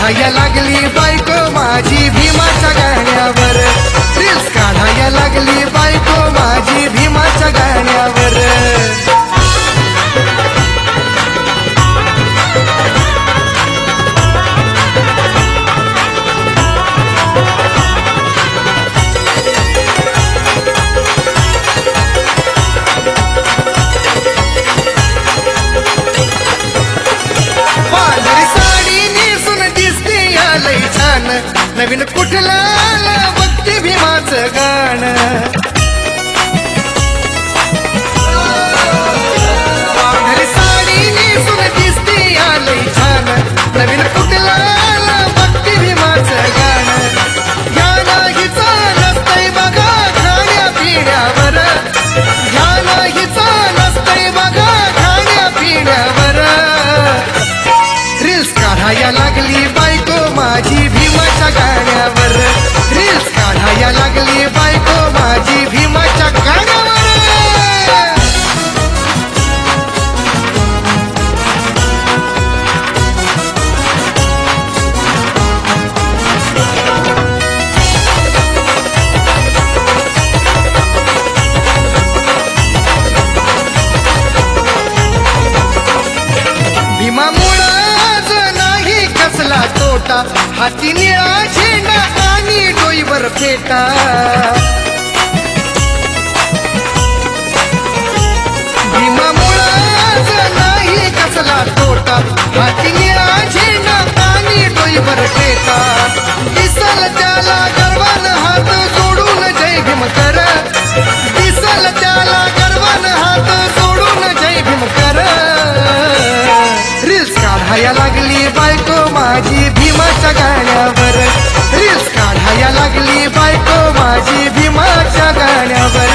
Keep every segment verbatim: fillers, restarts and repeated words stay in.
काढाया लागली बायको माझी भीमाच्या गाण्यावर, रील्स काढाया लागली बायको माझी भीमाच्या गाण्यावर। नवीन कुठला बघते भीमाचं गाणं, पांढरी साडी नेसून दिसते आलंय छान, नवीन कुठला बघते भीमाचं गाणं। ह्या हिचा नसतंय बघा खाण्या पिण्यावर, ह्या हिचा नसतंय बघा खाण्या पिण्यावर। रील्स काढाया लागली बायको माझी भीमाच्या गाण्यावर, रील्स काढाया लागली बायको माझी भीमाच्या गाण्यावर। भीमामुळं आज नाही कसला तोटा, हाती निळा झेंडा आणि डोईवर फेटा। भीमामुळं आज नाही कसला तोटा, हाती निळा झेंडा आणि डोईवर फेटा। दिसल त्याला गर्वान हात जोडून जय भीम कर, दिसल त्याला गर्वान हात जोडून जय भीम कर। रील्स काढाया लागली बायको माझी भीमाच्या गाण्यावर, रील्स काढाया लागली बायको माझी भीमाच्या गाण्यावर।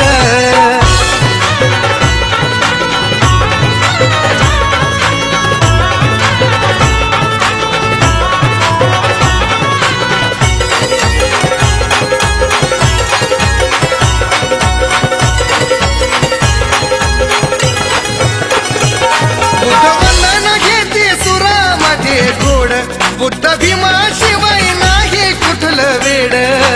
बुद्ध भीमा शिवाय नाही कुठलं वेड,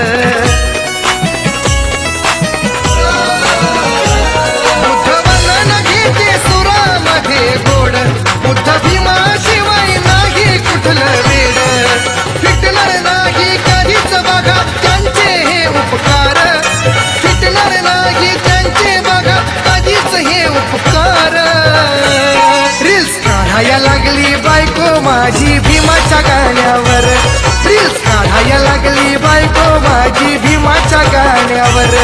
बुद्ध वंदन घेते सुरामध्ये गोड, बुद्ध भीमा शिवाय नाही कुठलं वेड। फिटणार नाही कधीच बघा त्यांचे हे उपकार, फिटणार नाही त्यांचे बघा कधीच हे उपकार। रील्स काढाया लागली बायको माझी भीमाच्या गाण्यावर, रील्स काढाया लागली बायको माझी भीमाच्या गाण्यावर।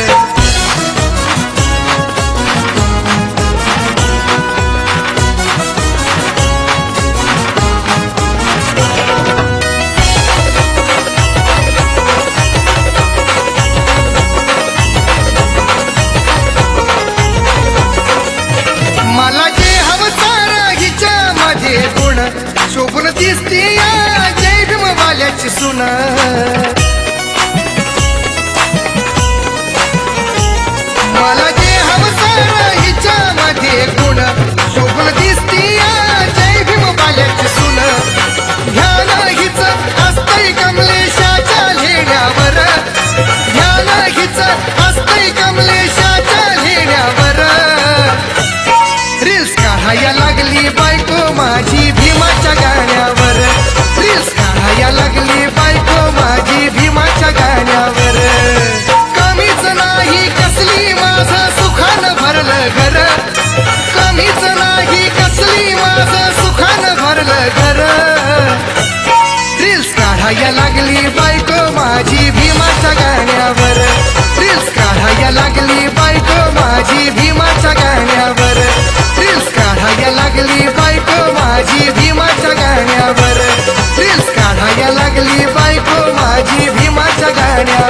मला जे हवं सारं हिच्या मध्ये गुण, शोभून दिसते या जय भीम वाल्याची सुन। मला जे हवं सारं हिच्या मध्ये गुण, शोभून दिसते या जय भीम वाल्याची सुन। ध्यान हिच असतंय कमलेशाच्या लेण्यावर, ध्यान हिच असतंय कमलेशाच्या लेण्यावर। रील्स काढाया लागली बायको माझी भीमाच्या गाण्यावर, रील्स काढाया लागली बायको माझी भीमाच्या गाण्यावर। कमीच नाही कसली माझं सुखानं भरलं घर, कमीच नाही कसली माझं सुखानं भरलं घर। रील्स काढाया लागली बायको माझी भीमाच्या गाण्यावर, रील्स काढाया लागली बायको माझी भीमाच्या गाण्यावर, रील्स काढाया लागली बायको माझी भीमाच्या गाण्यावर, रील्स काढाया लागली बायको माझी भीमाच्या गाण्यावर।